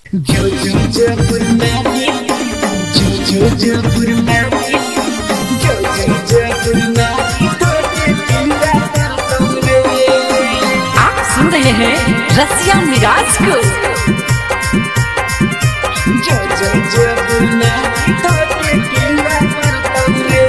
Jojjapur Mani, Jojjapur Mani, Jojjapur Mani, तोते पिंगा तोरे। आप सुन रहे हैं रसिया मिराज को। Jojjapur Mani, तोते पिंगा तोरे।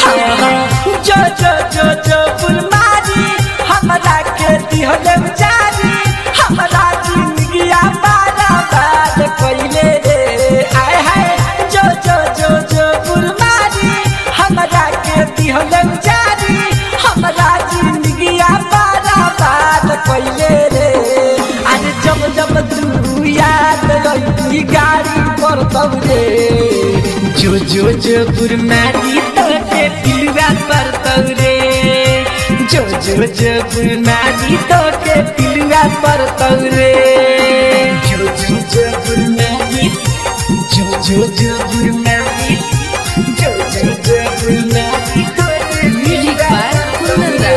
जजपुर मारी हमरा के दिहले जारी, हमरा जिंदगिया बर्बाद कइले रे। आय हाय जजपुर मारी हमरा के दिहले जारी, हमरा जिंदगिया बर्बाद कइले रे। अरे जब तू याद रही गाड़ी पर तब रे। Jojjapur Mani, तोते पिंगा तोरे। Jojjapur Mani, तोते पिंगा तोरे। Jojjapur Mani, Jojjapur Mani, Jojjapur Mani, तोते music by Kundan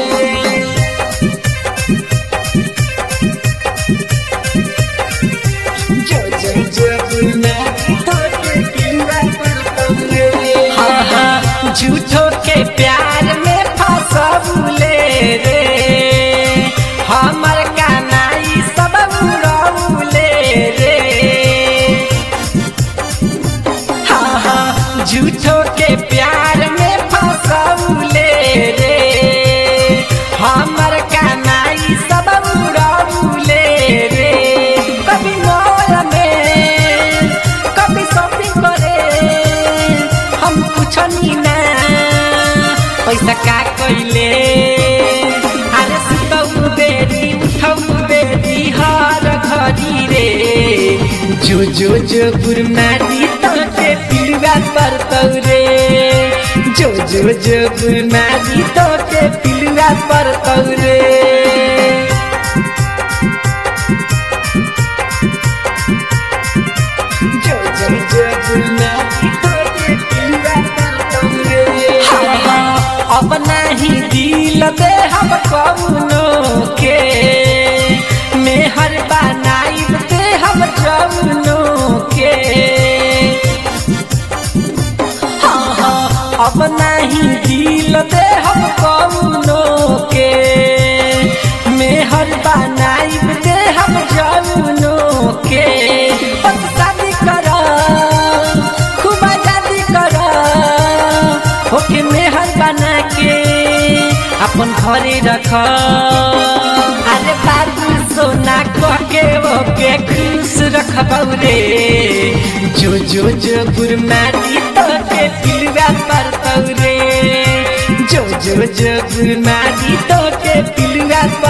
Jojjapur Mani, तोते पिंगा तोरे। हाँ झूठो के प्यार में फसबुले रे, हमर कानाई सब उड़ौले रे। हाँ झूठो के प्यार में फसबुले रे, हमर कानाई सब उड़ौले रे। कभी मॉल में कभी शॉपिंग करे, हम पूछनी ना पैसा का कइले। अरे सुतऊ बेरी उठऊ बेरी हर घड़ी रे। Jojjapur Mani, तोते पिंगा तोरे। Jojjapur Mani, तोते पिंगा तोरे। Jojjapur Mani, तोते पिंगा तोरे। अब नहीं दिल दे हम कौनो के, मेहर बनाई दे हम जौनो के। अब नहीं दिल दे हम कौनो के, मेहर बनाई दे हम जौनो के। बस शादी करा खूब आजादी करा, होके मेहर बना के अपन घरे रख। अरे बाबू सोना कह के ओके खुश रखबौ रे। Jojjapur Mani, तोते पिंगा तोरे। Jojjapur Mani, तोते पिंगा